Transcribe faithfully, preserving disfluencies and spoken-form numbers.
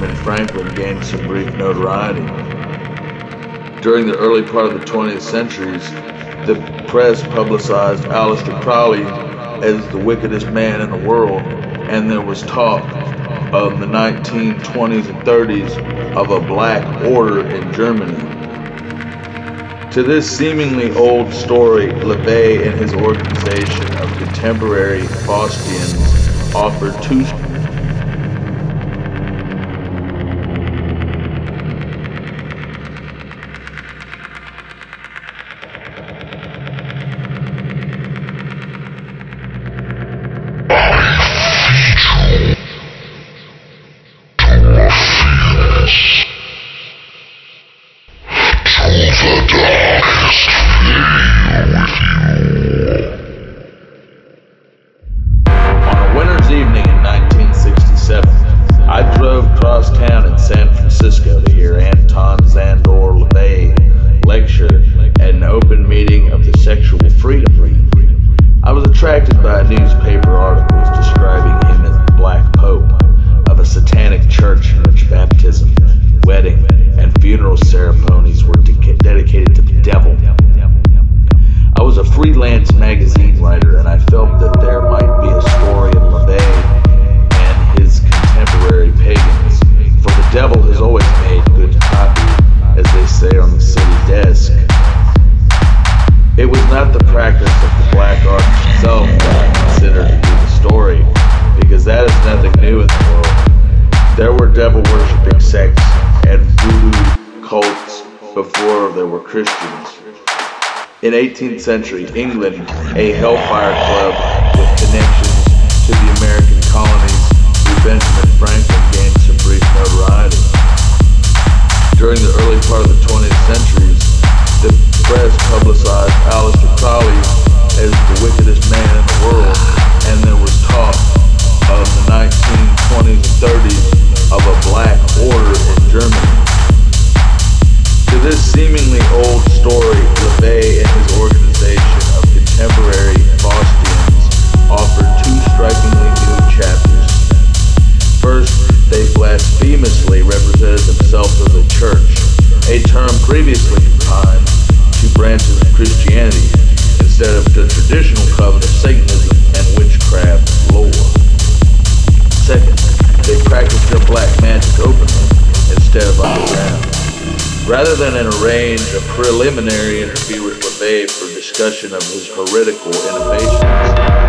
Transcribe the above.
Benjamin Franklin gained some brief notoriety. During the early part of the twentieth centuries, the press publicized Aleister Crowley as the wickedest man in the world, and there was talk of the nineteen twenties and thirties of a black order in Germany. To this seemingly old story, LaVey and his organization of contemporary Faustians offered two attracted by newspaper articles describing him as the Black Pope of a satanic church in which baptism, wedding, and funeral ceremonies were de- dedicated to the devil. I was a freelance magazine writer, and I felt that there might be a story of LaVey and his contemporary pagans, for the devil has always made good copy, as they say on the city desk. It was not the practice of the black art itself that I considered to be the story, because that is nothing new in the world. There were devil-worshipping sects and voodoo cults before there were Christians. In eighteenth century England, a hellfire club with connections to the American colonies through Benjamin Franklin gained some brief notoriety. During the early part of the twentieth centuries, the press publicized Aleister Crowley as the wickedest man in the world, and there was talk of the nineteen twenties and thirties of a black order in Germany. To this seemingly old story, LaVey and his organization of contemporary Faustians offered two strikingly new chapters. First, they blasphemously represented themselves as a church, a term previously confined to branches of Christianity instead of the traditional covenant of Satanism and witchcraft lore. Second, they practiced their black magic openly instead of underground. Rather than arrange a preliminary interview with LaVey for discussion of his heretical innovations,